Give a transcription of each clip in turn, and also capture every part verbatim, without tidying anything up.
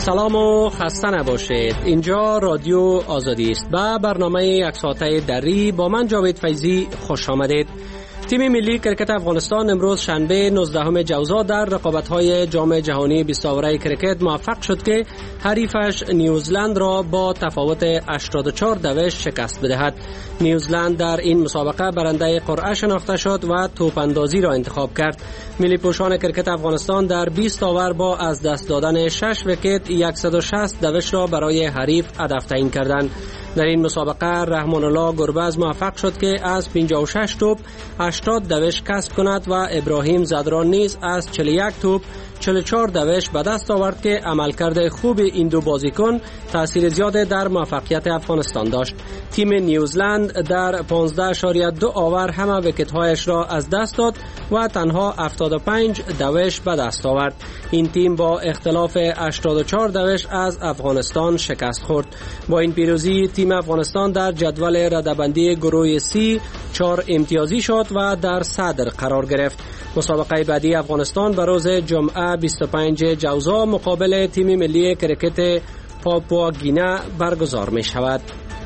سلام و خسته نباشید. اینجا رادیو آزادی است. با برنامه یک ساعته دری با من جاوید فیضی خوش آمدید. تیم ملی کرکت افغانستان امروز شنبه نوزدهم جوزا در رقابت‌های جام جهانی بیست اوره کرکت موفق شد که حریفش نیوزلند را با تفاوت هشتاد و چهار دوش شکست بدهد. نیوزلند در این مسابقه برنده قرعه شناخته شد و توپ اندازی را انتخاب کرد. ملی پوشان کرکت افغانستان در بیست اوور با از دست دادن شش ویکت صد و شصت دوش را برای حریف هدف تعیین کردند. در این مسابقه رحمان الله گربز موفق شد که از پنجاه و شش توپ هشتاد دوش کسب کند و ابراهیم زدران نیز از چهل و یک توپ چهل و چهار دوش به دست آورد که عملکرد خوب این دو بازیکن تاثیر زیاد در موفقیت افغانستان داشت. تیم نیوزلند در پانزده اشاریه دو اوور همه ویکت‌هایش را از دست داد و تنها هفتاد و پنج دوش به دست آورد. این تیم با اختلاف هشتاد و چهار دوش از افغانستان شکست خورد. با این پیروزی تیم افغانستان در جدول رده‌بندی گروه سی چهار امتیازی شد و در صدر قرار گرفت. مسابقه بعدی افغانستان به روز جمعه بیست و پنجم جوزا مقابل تیم ملی کرکت پاپوا گینه برگزار می شود.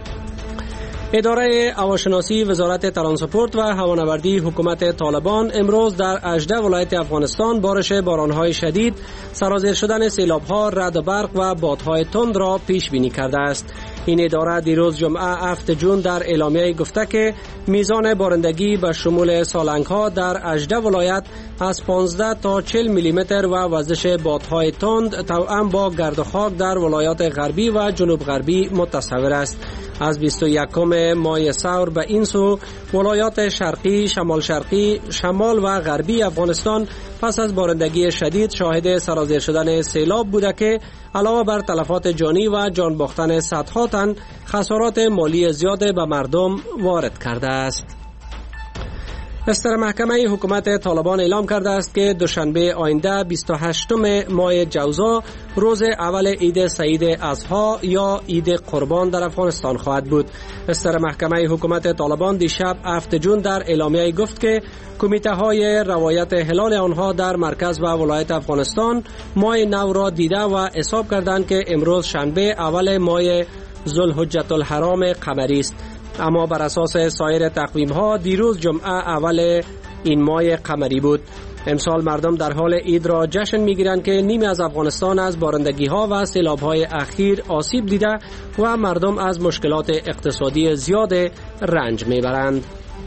اداره هواشناسی وزارت ترانسپورت و هوانوردی حکومت طالبان امروز در هجده ولایت افغانستان بارش بارانهای شدید، سرازیر شدن سیلاب‌ها، رعد و برق و بادهای تند را پیش بینی کرده است. این اداره دیروز جمعه هفتم جون در اعلامیه گفته که میزان بارندگی به شمول سالنگ‌ها در هجده ولایت از پانزده تا چهل میلی متر و وزش بادهای تند توأم با گرد و خاک در ولایات غربی و جنوب غربی متصور است. از بیست و یکم ماه سور به این سو ولایات شرقی، شمال شرقی، شمال و غربی افغانستان پس از بارندگی شدید شاهد سرازیر شدن سیلاب بوده که علاوه بر تلفات جانی و جان باختن صدها تن خسارات مالی زیاد به مردم وارد کرده است. استر محکمه حکومت طالبان اعلام کرده است که دوشنبه آینده بیست و هشتم ماه جوزا روز اول عید سعید اضحی یا عید قربان در افغانستان خواهد بود. استر محکمه حکومت طالبان دیشب هفتم جون در اعلامیه گفت که کمیته های روایت هلال آنها در مرکز و ولایت افغانستان ماه نو را دیده و حساب کردند که امروز شنبه اول ماه ذوالحجة الحرام قمری است. اما بر اساس سایر تقویم ها دیروز جمعه اول این ماه قمری بود. امسال مردم در حال عید را جشن میگیرند که نیمی از افغانستان از بارندگی ها و سیلاب های اخیر آسیب دیده و مردم از مشکلات اقتصادی زیاد رنج میبرند.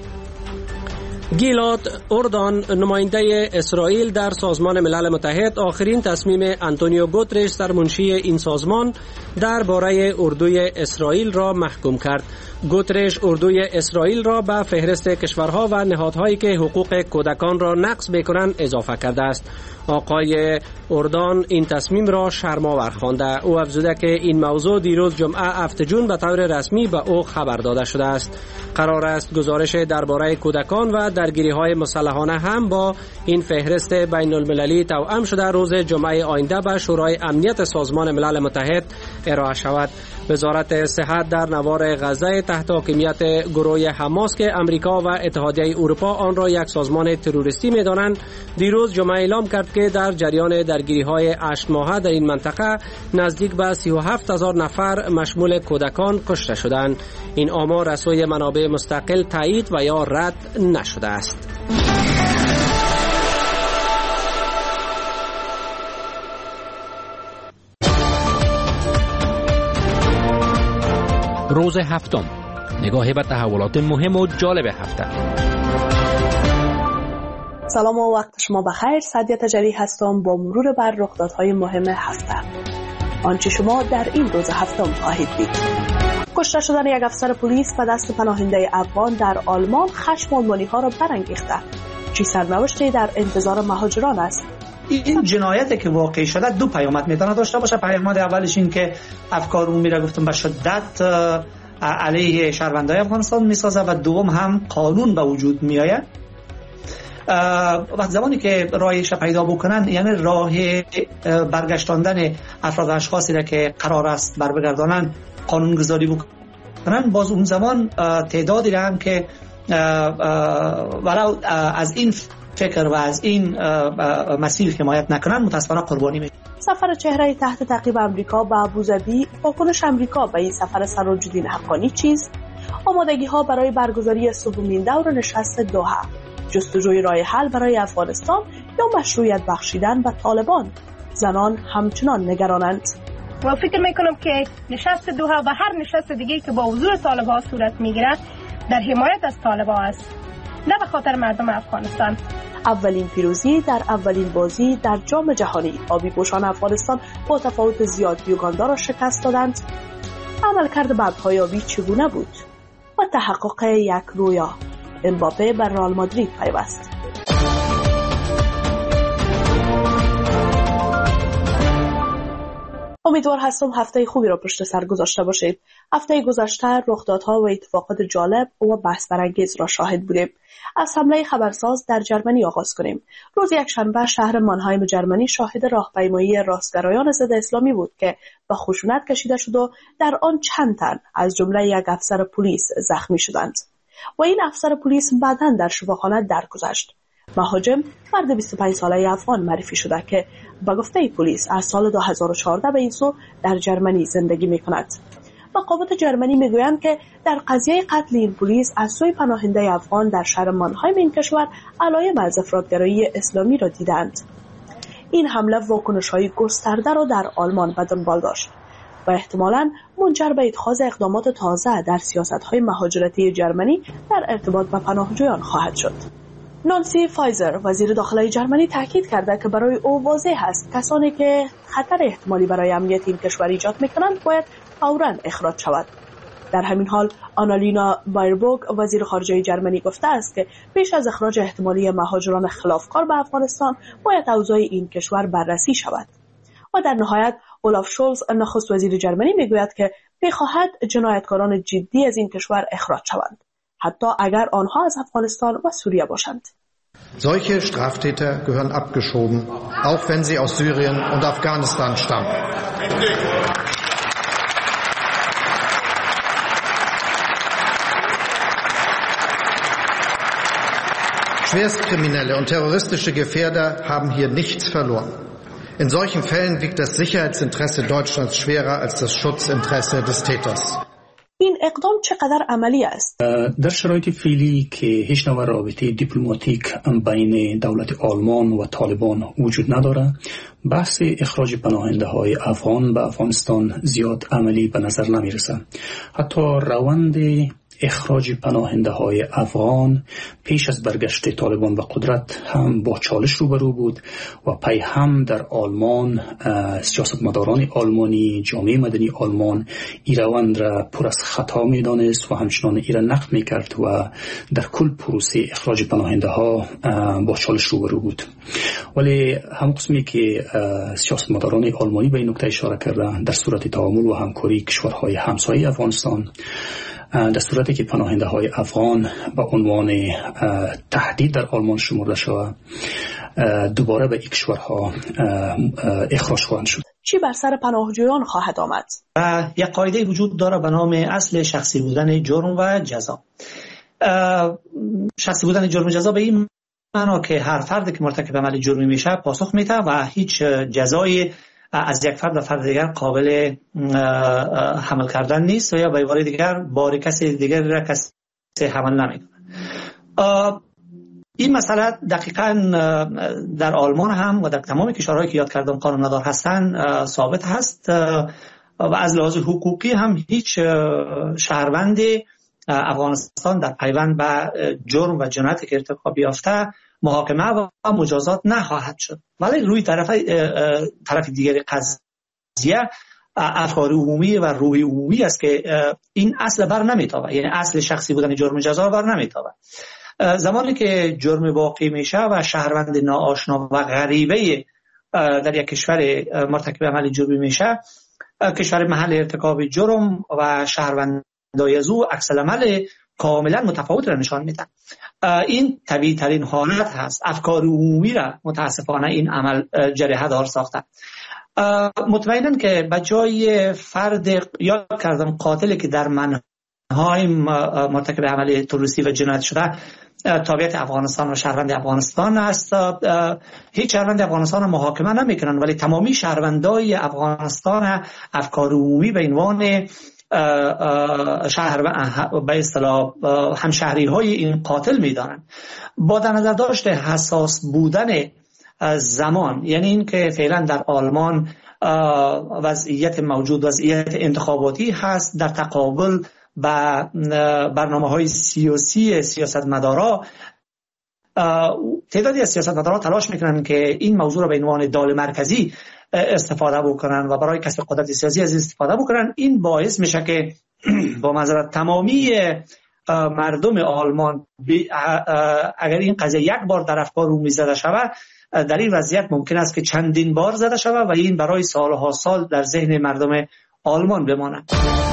گیلاد اردان، نماینده اسرائیل در سازمان ملل متحد، آخرین تصمیم آنتونیو گوترش سرمنشی این سازمان درباره اردوی اسرائیل را محکوم کرد. گوترش اردوی اسرائیل را به فهرست کشورها و نهادهایی که حقوق کودکان را نقض می‌کنند اضافه کرده است. آقای اردان این تصمیم را شرم‌آور خوانده. او افزوده که این موضوع دیروز جمعه هفتم جون به طور رسمی به او خبر داده شده است. قرار است گزارش درباره کودکان و درگیری‌های مسلحانه هم با این فهرست بین المللی توأم شده روز جمعه آینده به شورای امنیت سازمان ملل متحد ارائه شود. وزارت صحت در نوار غزه تحت حاکمیت گروه حماس که امریکا و اتحادیه اروپا آن را یک سازمان تروریستی می‌دانند، دیروز جمعه اعلام کرد که در جریان درگیری‌های هشت ماهه در این منطقه نزدیک به سی و هفت هزار نفر مشمول کودکان کشته شدند. این آمار از سوی منابع مستقل تایید و یا رد نشده است. روز هفتم، نگاهی به تحولات مهم و جالب هفته. سلام و وقت شما بخیر. سعدیه تجری هستم با مرور بر رخدادهای مهم هفته. آنچه شما در این روز هفتم خواهید دید: کشته شدن یک افسر پلیس به دست پناهنده افغان در آلمان خشم آلمانی‌ها را برانگیخته. چه سرنوشتی در انتظار مهاجران است؟ این جنایتی که واقع شده دو پیامد میتونه داشته باشه. پیامد اولش این که افکار عمومی را گفتم به شدت علیه شهروندان افغانستان میسازه و دوم هم قانون به وجود میآید. وقت زمانی که راهش پیدا بکنن، یعنی راه برگشتاندن افراد اشخاصی را که قرار است بر بگردانن قانون گذاری بکنن، باز اون زمان تعدادی را هم که ولو از این فکر و از این مسیر حمایت نکنن متاسفانه قربانی میشه. سفر چهره تحت تعقیب آمریکا به ابوظبی، واکنش آمریکا به این سفر سراج‌الدین حقانی چیست؟ آمادگی ها برای برگزاری سومین دور نشست دوحه، جستجوی راه حل برای افغانستان یا مشروعیت بخشیدن به طالبان؟ زنان همچنان نگرانند. و فکر میکنم که نشست دوحه و هر نشست دیگه که با حضور طالبان صورت میگیرد در حمایت از طالبان است، نه به خاطر مردم افغانستان. اولین پیروزی در اولین بازی در جام جهانی، آبی پوشان افغانستان با تفاوت زیاد یوگاندا را شکست دادند. عملکرد ببرهای آبی چگونه بود؟ و تحقق یک رویا، امباپه بر رئال مادرید پیوست. امیدوار هستم هفته خوبی را پشت سر گذاشته باشید. هفته گذشته رخدادها و اتفاقات جالب و بحث برانگیز را شاهد بودیم. از حمله خبرساز در جرمنی آغاز کنیم. روز یکشنبه شهر مانهایم جرمنی شاهد راهپیمایی راستگرایان ضد اسلامی بود که به خشونت کشیده شد و در آن چند تن از جمله یک افسر پلیس زخمی شدند و این افسر پلیس بعداً در شفاخانه درگذشت. مهاجم مرد بیست و پنج ساله افغان معرفی شده که به گفته پلیس از سال دو هزار و چهارده به این سو در جرمنی زندگی می کند. مقامات جرمنی می گویند که در قضیه قتل این پلیس از سوی پناهنده افغان در شهر مانهایم این کشور علایم از افراطگرایی اسلامی را دیدند. این حمله واکنش‌های گسترده را در آلمان به دنبال داشت و احتمالاً منجر به اتخاذ اقدامات تازه در سیاست‌های مهاجرتی جرمنی در ارتباط با پناهجویان خواهد شد. نانسی فایزر وزیر داخلی جرمنی تاکید کرده که برای او واضح است کسانی که خطر احتمالی برای امنیت این کشور ایجاد می‌کنند باید فوراً اخراج شود. در همین حال آنالینا بایربورگ وزیر خارجه جرمنی گفته است که پیش از اخراج احتمالی مهاجران خلافکار به افغانستان باید اوضاع این کشور بررسی شود. و در نهایت اولاف شولز نخست وزیر جرمنی میگوید که می‌خواهد جنایتکاران جدی از این کشور اخراج شوند، حتی اگر آنها از افغانستان و سوریه باشند. Solche Straftäter gehören abgeschoben, auch wenn sie aus Syrien und Afghanistan stammen. Schwerstkriminelle und terroristische Gefährder haben hier nichts verloren. In solchen Fällen wiegt das Sicherheitsinteresse Deutschlands schwerer als das Schutzinteresse des Täters. این اقدام چقدر عملی است؟ در شرایط فعلی که هیچ نوع رابطه دیپلماتیک بین دولت آلمان و طالبان وجود نداره، بحث اخراج پناهنده های افغان به افغانستان زیاد عملی به نظر نمیرسه. حتی روند اخراج پناهنده های افغان پیش از برگشت طالبان به قدرت هم با چالش روبرو بود و پی هم در آلمان سیاستمداران آلمانی، جامعه مدنی آلمان این روند را پر از خطا می دانست و همچنان این را نقد می کرد و در کل پروسه اخراج پناهنده ها با چالش روبرو بود. ولی هم قسمی که سیاستمداران آلمانی به این نکته اشاره کردند، در صورت تعامل و همکاری کشورهای همسایه افغانستان، در صورتی که پناهنده های افغان به عنوان تهدید در آلمان شمرده شود، دوباره به این کشورها اخراج خواهند شد. چی بر سر پناهجویان خواهد آمد؟ یک قاعده وجود داره به نام اصل شخصی بودن جرم و جزا. شخصی بودن جرم و جزا به این معنا که هر فردی که مرتکب عمل جرمی میشه پاسخ میده و هیچ جزایی از یک فرد و فرد دیگر قابل حمل کردن نیست و یا به عبارت دیگر بار کسی دیگر را کسی حمل نمیکنه. این مسئله دقیقاً در آلمان هم و در تمام کشورهایی که یاد کردم قانون ندار هستند ثابت هست و از لحاظ حقوقی هم هیچ شهروند افغانستان در پیوند به جرم و جنایتی که ارتکاب یافته محاکمه و مجازات نخواهد شد. ولی روی طرف طرف دیگر قضیه افکار عمومی و روی عمومی است که این اصل بر نمیتابه، یعنی اصل شخصی بودن جرم جزا بر نمیتابه. زمانی که جرم واقع میشه و شهروند ناآشنا و غریبه در یک کشور مرتکب عمل جرمی میشه، کشور محل ارتکاب جرم و شهروندای از او عکس العمل کاملا متفاوت را نشان میدن. این طبیعی ترین حالت هست. افکار عمومی را متاسفانه این عمل جریحه دار ساخته. مطمئناً که به جای فرد یاد کردم قاتلی که در منهای مرتکب عمل تروریستی و جنایت شده تابعیت افغانستان و شهروند افغانستان است. هیچ شهروند افغانستان محاکمه نمیکنن، ولی تمامی شهروندای افغانستان افکار عمومی به عنوان شهر به اصطلاح همشهری های این قاتل میدانند. با در نظر داشت حساس بودن زمان، یعنی این که فعلا در آلمان وضعیت موجود وضعیت انتخاباتی هست در تقابل با برنامه های سیاسی سیاستمدارا، تعدادی از سیاستمدارا تلاش میکنن که این موضوع را به عنوان دال مرکزی استفاده بکنن و برای کسب قدرت سیاسی از استفاده بکنن. این باعث میشه که با معذرت تمامی مردم آلمان اگر این قضیه یک بار در افکار عمومی زده شود، در این وضعیت ممکن است که چندین بار زده شود و این برای سالها سال در ذهن مردم آلمان بماند.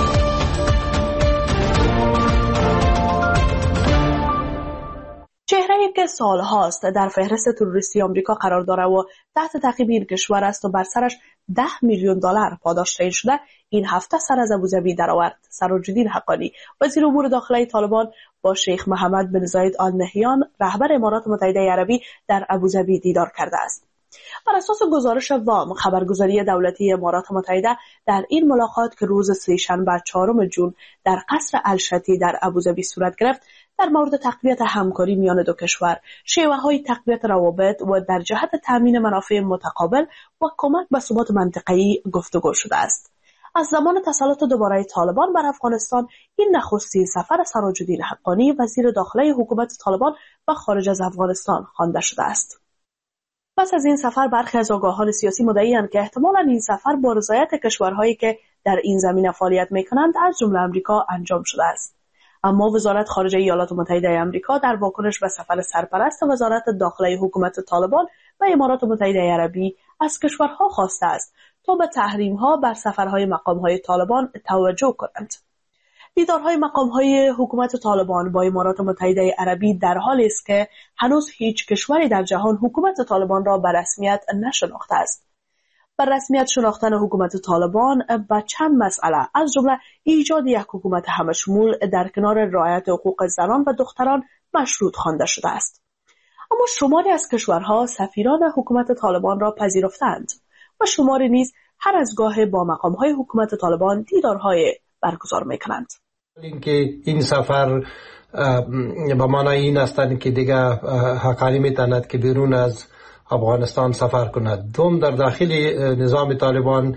چهره‌ای که سالهاست در فهرست تروریستی آمریکا قرار داره و تحت تعقیب این کشور است و بر سرش ده میلیون دلار پاداش تعیین شده، این هفته سر از ابوظبی درآورد. سراج الدین حقانی وزیر امور داخلی طالبان با شیخ محمد بن زاید آل نهیان رهبر امارات متحده عربی در ابوظبی دیدار کرده است. بر اساس گزارش وام خبرگزاری دولتی امارات متحده در این ملاقات که روز سه‌شنبه چهارم ژوئن در قصر الشتی در ابوظبی صورت گرفت، در مورد تقویت همکاری میان دو کشور، شیوه‌های تقویت روابط و در جهت تامین منافع متقابل و کمک به ثبات منطقه‌ای گفتگو شده است. از زمان تسلط دوباره طالبان بر افغانستان، این نخستین سفر سراج الدین حقانی وزیر داخلی حکومت طالبان و خارج از افغانستان خوانده شده است. پس از این سفر برخی از آگاهان سیاسی مدعی‌اند که احتمالاً این سفر با رضایت کشورهایی که در این زمینه فعالیت می‌کنند از جمله آمریکا انجام شده است. اما وزارت خارجه ایالات متحده آمریکا در واکنش به سفر سرپرست وزارت داخلی حکومت طالبان و امارات متحده عربی از کشورها خواسته است تا به تحریم‌ها بر سفرهای مقام‌های طالبان توجه کنند. دیدارهای مقام‌های حکومت طالبان با امارات متحده عربی در حالی است که هنوز هیچ کشوری در جهان حکومت طالبان را به رسمیت نشناخته است. بر رسمیت شناختن حکومت طالبان به چند مسئله از جمله ایجاد یک حکومت همشمول در کنار رعایت حقوق زنان و دختران مشروط خوانده شده است. اما شماری از کشورها سفیران حکومت طالبان را پذیرفتند و شماری نیز هر از گاه با مقام‌های حکومت طالبان دیدارهای برگزار می‌کنند. اینکه این سفر به معنای این است که دیگه حقانی می‌تواند که بیرون از افغانستان سفر کند. دوم، در داخل نظام طالبان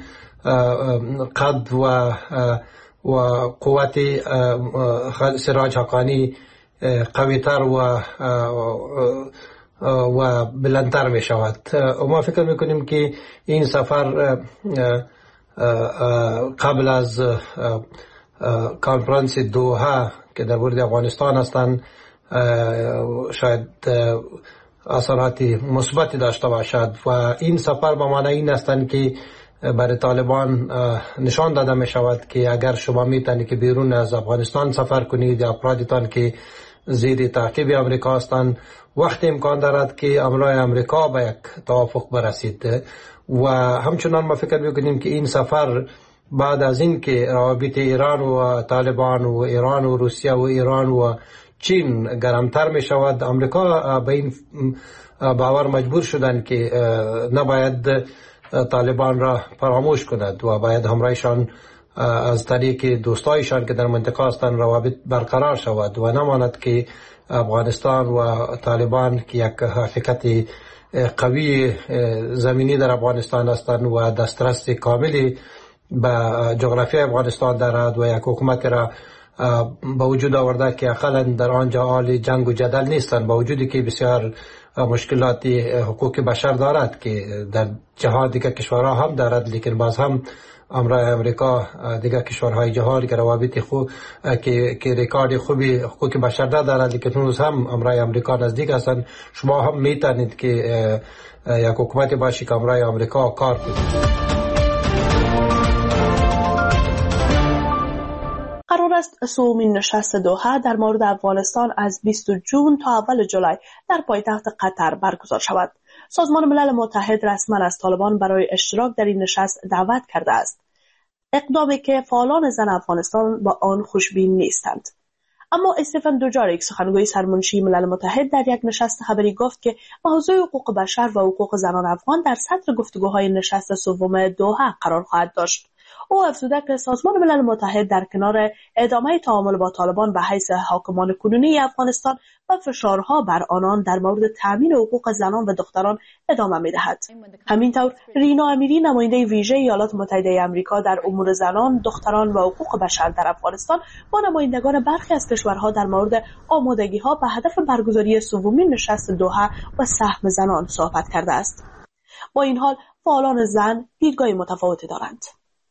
قد و و قوت سراج حقانی قوی‌تر و و بلندتر می شود. ما فکر میکنیم که این سفر قبل از کنفرانس دوحه که در مورد افغانستان هستند شاید اثرات مثبتی داشته باشد و این سفر به معنی این هستند که برای طالبان نشان داده می شود که اگر شما می توانید که بیرون از افغانستان سفر کنید یا افرادتان که زیر تعقیب امریکا هستند، وقت امکان دارد که امرای امریکا به یک توافق برسید و همچنان ما فکر میکنیم که این سفر بعد از این که روابط ایران و طالبان و ایران و روسیه و ایران و چین گرمتر می شود، امریکا به این باور مجبور شدند که نباید طالبان را فراموش کند و باید همراهشان از طریق دوستایشان که در منطقه هستند روابط برقرار شود و نماند که افغانستان و طالبان که یک حقیقت قوی زمینی در افغانستان هستند و دسترس کاملی به جغرافی افغانستان دارد و یک حکومت را با وجود آورده که اقلا در آنجا حال جنگ و جدل نیستند، با وجودی که بسیار مشکلات حقوق بشر دارد که در جهان دیگر کشورها هم دارد، لیکن باز هم امرای امریکا دیگر کشورهای جهان که روابط خوب که که رکورد خوبی حقوق بشر دارد، لیکن هنوز هم امرای امریکا نزدیک هستند. شما هم میتونید که یک حکومت باشی که امرای امریکا کار کنید. قرار است سومین نشست دوحه در مورد افغانستان از بیستم ژوئن تا اول جولای در پایتخت قطر برگزار شود. سازمان ملل متحد رسما از طالبان برای اشتراک در این نشست دعوت کرده است، اقدامی که فعالان زن افغانستان با آن خوشبین نیستند. اما استفان دوجاریک سخنگوی سرمنشی ملل متحد در یک نشست خبری گفت که موضوع حقوق بشر و حقوق زنان افغان در سطر گفتگوهای نشست سوم دوحه قرار خواهد داشت. او افزوده که سازمان ملل متحد در کنار ادامه تعامل با طالبان به حیث حاکمان کنونی افغانستان و فشارها بر آنان در مورد تامین حقوق زنان و دختران ادامه می‌دهد. همینطور رینا امیری نماینده ویژه ایالات متحده آمریکا در امور زنان، دختران و حقوق بشر در افغانستان با نمایندگان برخی از کشورها در مورد آمادگی‌ها به هدف برگزاری سومین نشست دوحه و سهم زنان صحبت کرده است. با این حال فعالان زن دیدگاه متفاوتی دارند.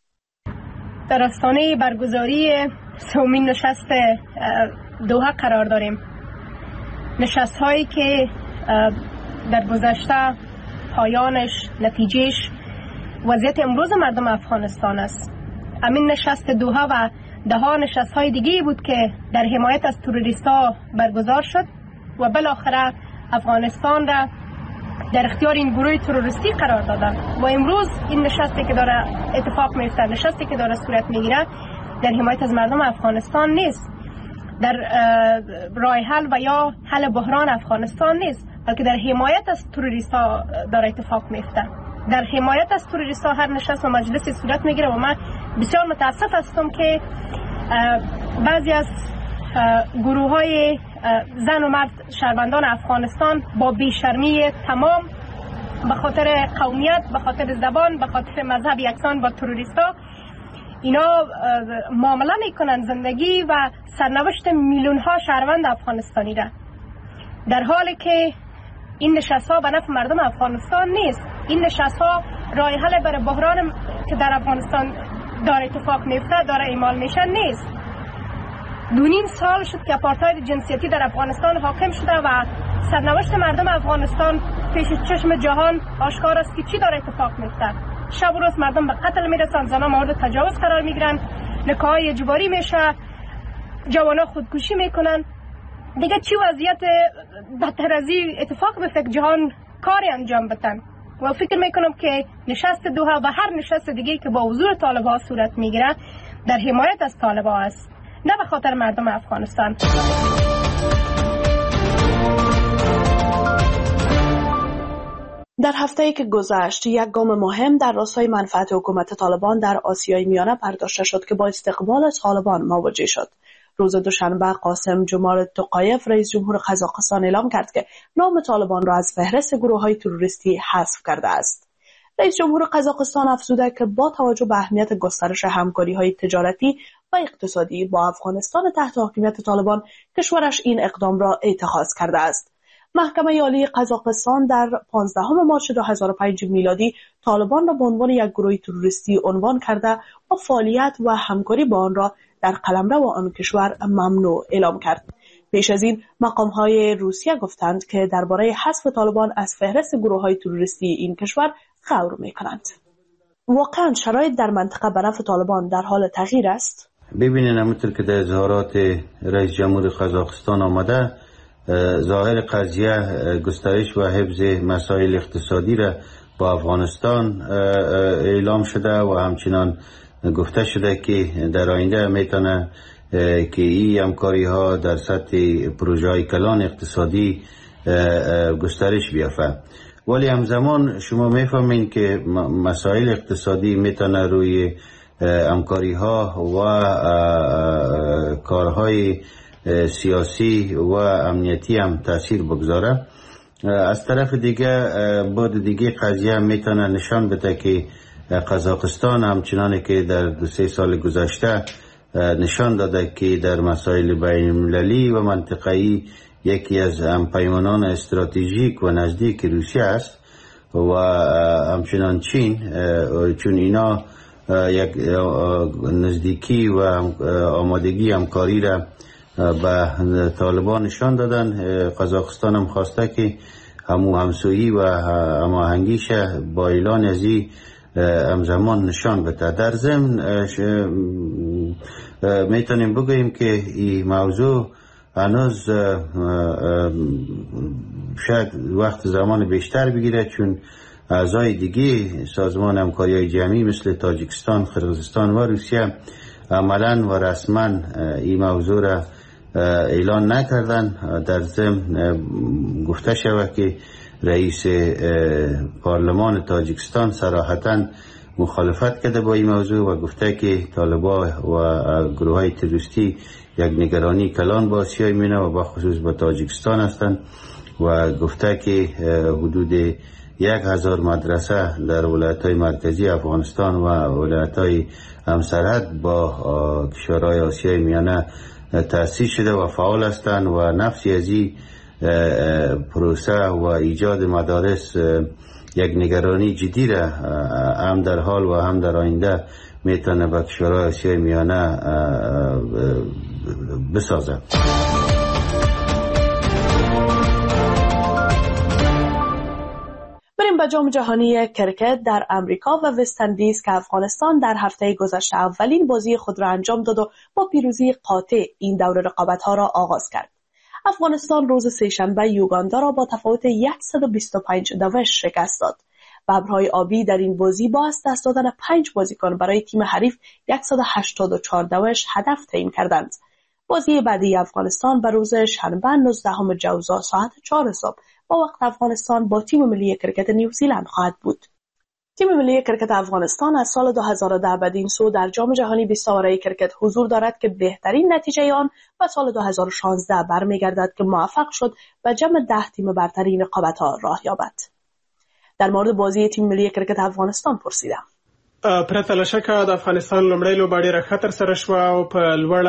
در آستانه برگزاری سومین نشست دوحه قرار داریم. نشست هایی که در گذشته پایانش، نتیجهش وضعیت امروز مردم افغانستان است. همین نشست دوحه و ده ها نشست های دیگه بود که در حمایت از تروریست ها برگزار شد و بالاخره افغانستان را در اختیار این گروه تروریستی قرار دادن و امروز این نشستی که داره اتفاق میفته، نشستی که داره صورت میگیره در حمایت از مردم افغانستان نیست، در راه حل و یا حل بحران افغانستان نیست، بلکه در حمایت از تروریست ها داره اتفاق میفته. در حمایت از تروریست ها هر نشست و مجلسی صورت میگیره و من بسیار متاسف هستم که بعضی از گروه های زن و مرد شهروندان افغانستان با بیشرمی تمام به خاطر قومیت، به خاطر زبان، به خاطر مذهب یکسان با تروریستا اینا معامله میکنن زندگی و سرنوشت میلیون ها شهروند افغانستانی را، در حالی که این نشست ها به نفع مردم افغانستان نیست. این نشست ها راه حل برای بحران که در افغانستان داره اتفاق میفته، داره اعمال میشه نیست. دو نیم سال شد که آپارتاید جنسیتی در افغانستان حاکم شده و سرنوشت مردم افغانستان پیش چشم جهان آشکار است که چی داره اتفاق میفته. شب و روز مردم به قتل میرسن، زنان مورد تجاوز قرار میگیرن، نکاح اجباری میشه، جوانا خودکشی میکنن. دیگه چی وضعیت بدتر از این اتفاق بیفته که جهان کاری انجام بدن. و فکر میکنم که نشست دوحه و هر نشست دیگه که با حضور طالبان صورت میگیره در حمایت از طالبان است، نه به خاطر مردم افغانستان. در هفته‌ای که گذشت یک گام مهم در راستای منفعت حکومت طالبان در آسیای میانه برداشته شد که با استقبال طالبان مواجه شد. روز دوشنبه قاسم جمال توقایف رئیس جمهور قزاقستان اعلام کرد که نام طالبان را از فهرست گروه‌های تروریستی حذف کرده است. رئیس جمهور قزاقستان افزوده که با توجه به اهمیت گسترش همکاری‌های تجارتی و اقتصادی با افغانستان تحت حاکمیت طالبان، کشورش این اقدام را اتخاذ کرده است. محکمه عالی قزاقستان در پانزدهم مارس دو هزار و پنج میلادی طالبان را به عنوان یک گروه تروریستی عنوان کرده و فعالیت و همکاری با آن را در قلمرو آن کشور ممنوع اعلام کرد. پیش از این مقام‌های روسیه گفتند که درباره حذف طالبان از فهرست گروه‌های تروریستی این کشور غور می‌کنند. واقعاً شرایط در منطقه به نفع طالبان در حال تغییر است؟ ببینید همونطور که در اظهارات رئیس جمهور قزاقستان آمده، ظاهر قضیه گسترش و حفظ مسائل اقتصادی را با افغانستان اعلام شده و همچنان گفته شده که در آینده میتونه که این همکاری ها در سطح پروژه های کلان اقتصادی گسترش بیافته. ولی همزمان شما میفهمین که مسائل اقتصادی میتونه روی همکاری ها و کارهای سیاسی و امنیتی هم تاثیر بگذاره. از طرف دیگه بعد دیگه قضیه میتونه نشان بده که قزاقستان همچنان که در دو سه سال گذشته نشان داده که در مسائل بین المللی و منطقه‌ای یکی از همپیمانان استراتژیک و نزدیک روسیه است و همچنان چین، چون اینا یک نزدیکی و آمادگی همکاری را به طالبان نشان دادن. قزاقستان هم خواسته که همو همسویی و هماهنگیش با اعلان از این همزمان نشان بده. در ضمن میتونیم بگوییم که این موضوع هنوز شاید وقت زمان بیشتر بگیره، چون اعضای دیگه سازمان همکاری جمعی مثل تاجیکستان، قرقیزستان و روسیه عملاً و رسما این موضوع را اعلان نکردن. در ضمن گفته شود که رئیس پارلمان تاجیکستان صراحتاً مخالفت کرده با این موضوع و گفته که طالبان و گروه های تروریستی یک نگرانی کلان با آسیای میانه و با خصوص با تاجیکستان هستند و گفته که حدود یک هزار مدرسه در ولایت های مرکزی افغانستان و ولایت های همسرحد با کشورهای آسیای میانه تأسیس شده و فعال هستند و نفسی از این پروسه و ایجاد مدارس یک نگرانی جدی را هم در حال و هم در آینده میتونه به کشورهای آسیای میانه بسازه. بریم به جام جهانی کرکت در امریکا و وست اندیز که افغانستان در هفته گذشته اولین بازی خود را انجام داد و با پیروزی قاطع این دور رقابت‌ها را آغاز کرد. افغانستان روز سه‌شنبه یوگاندا را با تفاوت صد و بیست و پنج دوش شکست داد. ببرهای آبی در این بازی با از دست دادن پنج بازیکن برای تیم حریف صد و هشتاد و چهار دوش هدف تعیین کردند. بازی بعدی افغانستان به روز شنبه نوزدهم جوزا ساعت چهار صبح با وقت افغانستان با تیم ملی کرکت نیوزیلند خواهد بود. تیم ملی کرکت افغانستان از سال دو هزار و ده بدین سو در جام جهانی بیست آوره کرکت حضور دارد که بهترین نتیجه آن به سال دو هزار و شانزده برمیگردد که موفق شد به جمع ده تیم برترین رقابت‌ها راه یابد. در مورد بازی تیم ملی کرکت افغانستان پرسیدم. پرته له شکه د افغانستان لومړی لوبه ډېره خطر سره شوه او په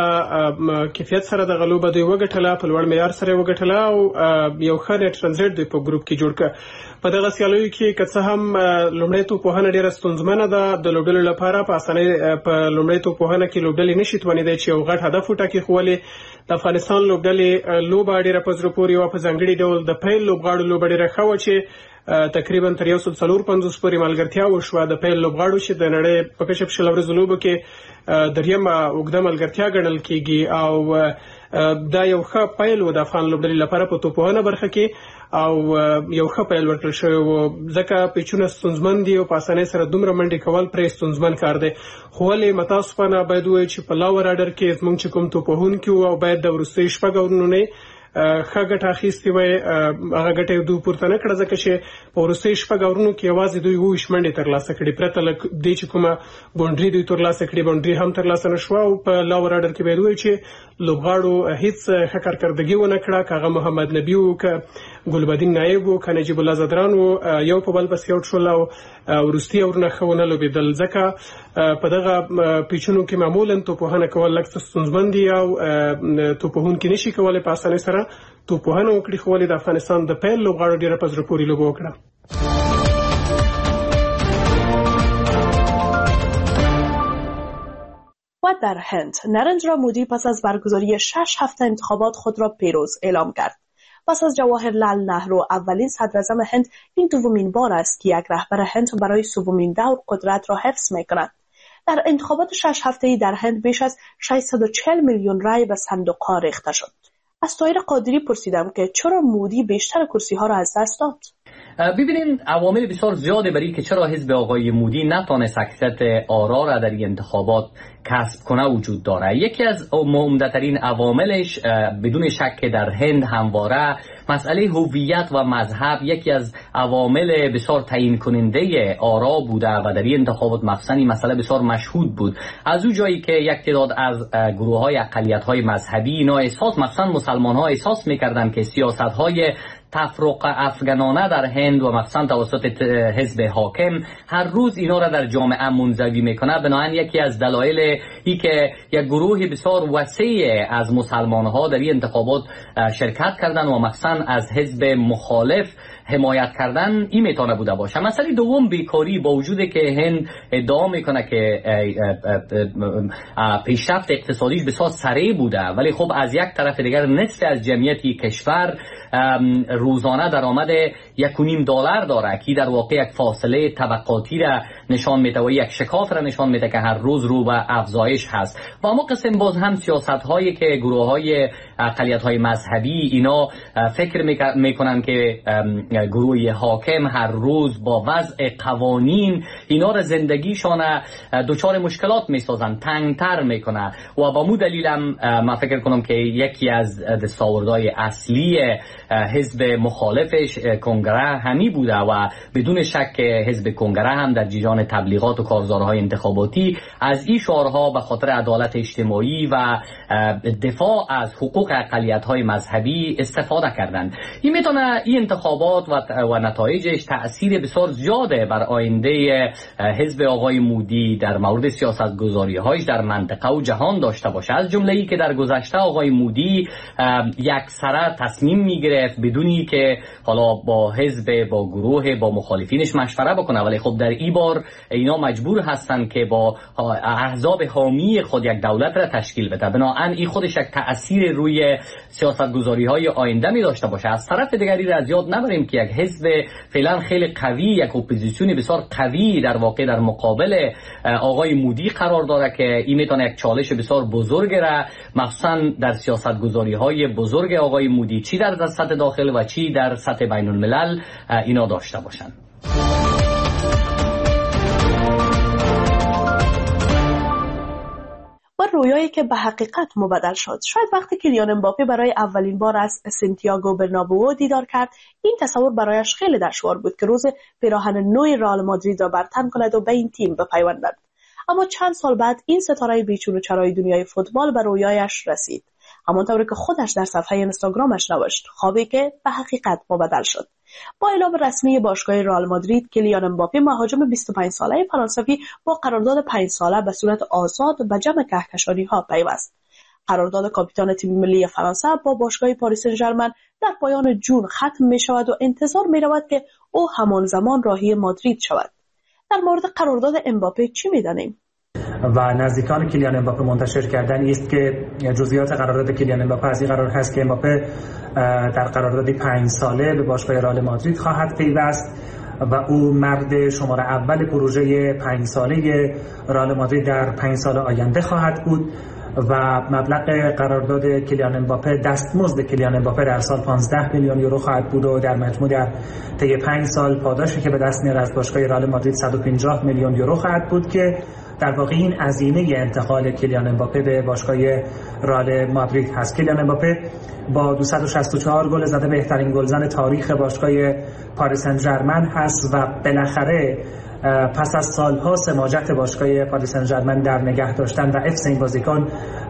لوړه کیفیت سره دغه لوبه دوی وګټله، په لوړ معیار سره یې وګټله او یو ښه نیټ رن ریټ دوی په ګروپ کې جوړ کړه. په دغه سیالیو کې که څه هم لومړی توپوهنه ډېره ستونزمنه ده د لوبډلو لپاره، په اسانۍ په لومړی توپوهنه کې لوبډلې نشي توانېدی چې یو غټ هدف وټاکي، خو ولې د افغانستان لوبډلې لوبه ډېره په زړه پورې وه. په ځانګړي ډول د پیل لوبغاړو لوبه ډېره ښه وه چې تقریبا تر یو سل څلور پنځوس پورې ملګرتیا وشوه د پیل لوبغاړو چې د نړۍ په کشف شل ورځو لوبو کې دریمه اوږده ملګرتیا ګڼل کېږي او دا یو ښه پیل و د افغان لوبډلې لپاره په توپوهنه برخه کې او یو ښه پیل ورکړل شوی و، ځکه پیچونه ستونزمن دي او په اسانۍ سره دومره منډې کول پرې ستونزمن کار دی. خو ولې متاسفانه باید ووایو چې په لاور اډر کې زموږ چې کوم توپوهونکي وو او باید د وروستیو شپږ اورونو ښه ګټه اخیستې وای، هغه ګټه یې دوی پورته نه کړه ځکه چې په وروستیو شپږ اورونو کې یوازې دوی اووه ویشت منډې ترلاسه کړي، پرته له دې چې کومه بونډري دوی ترلاسه کړي بونډري هم ترلاسه نه شوه. او په لاور اډر کې باید ووایو چې لوبغاړو هیڅ ښه کارکردګي ونه کړه، که هغه محمد نبي و، که ګلبدین نایب و، که نجیب الله زدران و، یو په بل پسې آوټ شول او وروستي اورونه ښه ونه لوبېدل. ځکه په دغه پیچونو کې معمولا توپوهنه کول لږ څه ستونزمن دي او توپوهونکي نشي کولی په اسانۍ سره توپوهنه وکړي، خو ولې د افغانستان د پیل لوبغاړو ډېره په زړه پورې لوبه وکړه. و در هند نریندرا مودی پس از برگزاری شش هفته انتخابات خود را پیروز اعلام کرد. پس از جواهرلال نهرو اولین صدراعظم هند این دومین بار است که یک رهبر هند برای سومین دور قدرت را حفظ می‌کند. در انتخابات شش هفته‌ای در هند بیش از ششصد و چهل میلیون رای به صندوق‌ها ریخته شد. از طاهر قادری پرسیدم که چرا مودی بیشتر کرسی‌ها را از دست داد؟ ببینید عوامل بسیار زیاده برای که چرا حزب آقای مودی نتونست اکثریت آرا را در این انتخابات کسب کنه وجود داره. یکی از عمده‌ترین عواملش بدون شک در هند همواره مسئله هویت و مذهب یکی از عوامل بسیار تعیین کننده آرا بوده و در این انتخابات مخصوصاً این مسئله بسیار مشهود بود. از اون جایی که یک تعداد از گروه‌های اقلیت‌های مذهبی اینا احساس مثلا مسلمان‌ها احساس می‌کردند که سیاست‌های تفرق افغانانه در هند و مخصوصا توسط حزب حاکم هر روز اینا را در جامعه منزوی میکنه. بنابراین یکی از دلایل ای که یک گروه بسیار وسیع از مسلمان ها در این انتخابات شرکت کردن و مخصوصا از حزب مخالف حمایت کردن این میتونه بوده باشه. مسئله دوم بیکاری، با وجود که هند ادعا میکنه که پیشرفت اقتصادیش بسیار سریع بوده، ولی خب از یک طرف دیگر نصف از جمعیت کشور روزانه درآمد یک و نیم دلار داره که در واقع یک فاصله طبقاتی را نشان میده و یک شکاف را نشان میده که هر روز رو به افزایش هست. و اما قسم باز هم سیاست هایی که گروه های اقلیت های مذهبی اینا فکر میکنن که گروه حاکم هر روز با وضع قوانین اینا را زندگیشان دچار مشکلات میسازن، تنگتر میکنه و با مو دلیلم من فکر کنم که یکی از دستاوردهای اصلی حزب مخالفش کنگره همی بوده و بدون شک حزب کنگره هم در جریان تبلیغات و کارزارهای انتخاباتی از این شعارها به خاطر عدالت اجتماعی و دفاع از حقوق اقلیت‌های مذهبی استفاده کردند. این میتونه این انتخابات و, و نتایجش تأثیر بسیار زیاده بر آینده حزب آقای مودی در مورد سیاست‌گذاری‌هایش در منطقه و جهان داشته باشه. از جمله ای که در گذشته آقای مودی یکسره تصمیم میگرفت بدونی که حالا با حزب، با گروه، با مخالفینش مشوره بکنه، ولی خب در این بار اینا مجبور هستن که با احزاب حامی خود یک دولت را تشکیل بده. بنابراین این خودش یک تأثیر روی سیاست‌گذاری‌های آینده می داشته باشه. از طرف دیگری را از یاد نبریم که یک حزب فعلا خیلی قوی، یک اپوزیسیون بسیار قوی در واقع در مقابل آقای مودی قرار داره که این میتونه یک چالش بسیار بزرگ را مخصوصا در سیاست‌گذاری‌های بزرگ آقای مودی چی در سطح داخل و چی در سطح بین الملل اینا داشته باشن. و رویایی که به حقیقت مبدل شد. شاید وقتی کیلیان امباپه برای اولین بار از سانتیاگو برنابئو دیدار کرد، این تصور برایش خیلی دشوار بود که روز پیراهن نو رئال مادرید را بر تن کند و به این تیم بپیوندد. اما چند سال بعد این ستاره بیچون و چرای دنیای فوتبال به رویایش رسید. همانطور که خودش در صفحه اینستاگرامش نوشت، خوابی که به حقیقت مبدل شد. با اعلام رسمی باشگاه رئال مادرید، کیلیان امباپه مهاجم بیست و پنج ساله فرانسوی با قرارداد پنج ساله به صورت آزاد به جمع کهکشانی‌ها پیوست. قرارداد کاپیتان تیم ملی فرانسه با باشگاه پاریس سن ژرمن در پایان جون ختم می‌شود و انتظار می‌رود که او همان زمان راهی مادرید شود. در مورد قرارداد امباپه چی می‌دانیم؟ و نزدیکان کیلیان امباپه منتشر کردن است که جزئیات قرارداد کیلیان امباپه از این قرار هست که امباپه در قرارداد پنج ساله به باشگاه رئال مادرید خواهد پیوست و او مرد شماره اول پروژه پنج ساله رئال مادرید در پنج سال آینده خواهد بود و مبلغ قرارداد کیلیان امباپه، دستمزد کیلیان امباپه در سال پانزده میلیون یورو خواهد بود و در مجموع در طی پنج سال پاداشی که به دست میاره از باشگاه رئال مادرید صد و پنجاه میلیون یورو خواهد بود که در واقع این هزینه انتقال کیلیان امباپه به باشگاه رئال مادرید هست. کیلیان امباپه با دویست و شصت و چهار گل زده بهترین گلزن تاریخ باشگاه پاریس سن ژرمن هست و بالاخره پس از سالها سماجت باشگاه پاریس سن ژرمن در نگه داشتن و حفظ این بازیکن،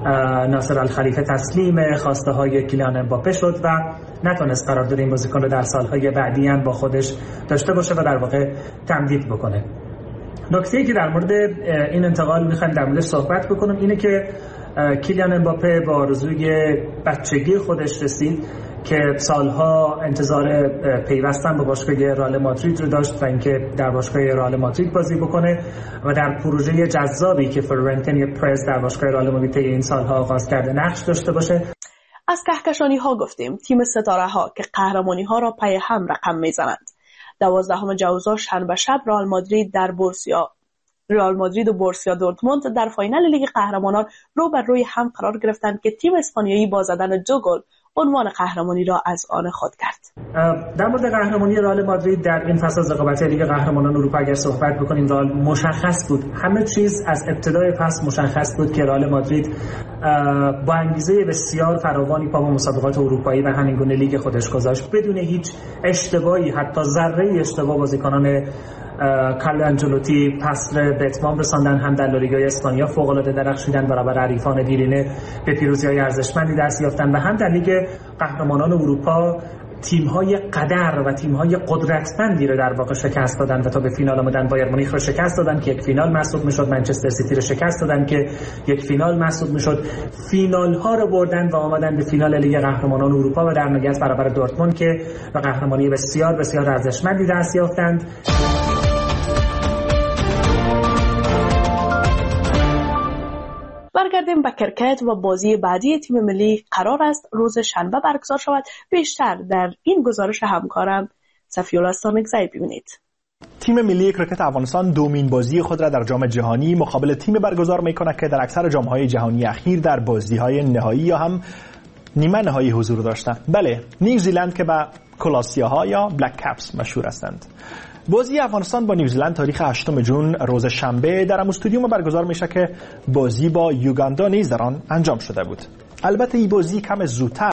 ناصر الخلیفه تسلیم خواسته های کیلیان امباپه شد و نتونست قرارداد این بازیکن رو در سالهای بعدی هم با خودش داشته باشه و در واقع تمدید بکنه. نکته‌ای که در مورد این انتقال می‌خوایم در موردش صحبت بکنم اینه که کیلیان امباپه با آرزوی بچگی خودش رسید که سالها انتظار پیوستن به باشگاه رئال مادرید رو داشت و اینکه در باشگاه رئال مادرید بازی بکنه و در پروژه جذابی که فلورنتینو پرز در باشگاه رئال مادرید این سالها آغاز کرده نقش داشته باشه. از کهکشانی ها گفتیم، تیم ستاره ها که قهرمانی ها را پی هم رقم میزنند. دوازدهم جوزا شنبه شب رئال مادرید در بورسیا رئال مادرید و بورسیا دورتموند در فاینال لیگ قهرمانان رو بر روی هم قرار گرفتند که تیم اسپانیایی با زدن دو گل عنوان قهرمانی را از آن خود کرد. در مورد قهرمانی رئال مادرید در این فصل از رقابت لیگ قهرمانان اروپا اگر صحبت بکنیم، رئال مشخص بود، همه چیز از ابتدای فصل مشخص بود که رئال مادرید با انگیزه بسیار فراوانی پا به مسابقات اروپایی و همین گونه لیگ خودش گذاشت بدون هیچ اشتباهی، حتی ذره اشتباه بازیکنان کارلو آنچلوتی فصل به اتمام رساندن. هم در لالیگای اسپانیا فوق‌العاده درخشیدن، برابر حریفان دیرینه به پیروزی‌های ارزشمندی دست یافتن و هم در لیگ قهرمانان اروپا تیم‌های قدر و تیم‌های قدرتمندی رو در واقع شکست دادن و تا به فینال آمدن. بایر مونیخ رو شکست دادن که یک فینال محسوب می‌شد، منچستر سیتی رو شکست دادن که یک فینال محسوب می‌شد. فینال‌ها رو بردن و آمدن به فینال لیگ قهرمانان اروپا و در نهایت برابر دورتموند که به قهرمانی بسیار بسیار ارزشمندی دست یافتند. برگردیم به کرکت و بازی بعدی تیم ملی قرار است روز شنبه برگزار شود. بیشتر در این گزارش همکارم صفی‌الله سانگزی ببینید. تیم ملی کرکت افغانستان دومین بازی خود را در جام جهانی مقابل تیم برگزار می‌کند که در اکثر جام‌های جهانی اخیر در بازی‌های نهایی یا هم نیمه نهایی حضور داشته. بله، نیوزیلند که به کلاسیاها یا بلک کپس مشهور هستند. بازی افغانستان با نیوزیلند تاریخ هشتم جون روز شنبه در استودیوم برگزار میشه که بازی با یوگاندا نیز در آن انجام شده بود. البته این بازی کم زودتر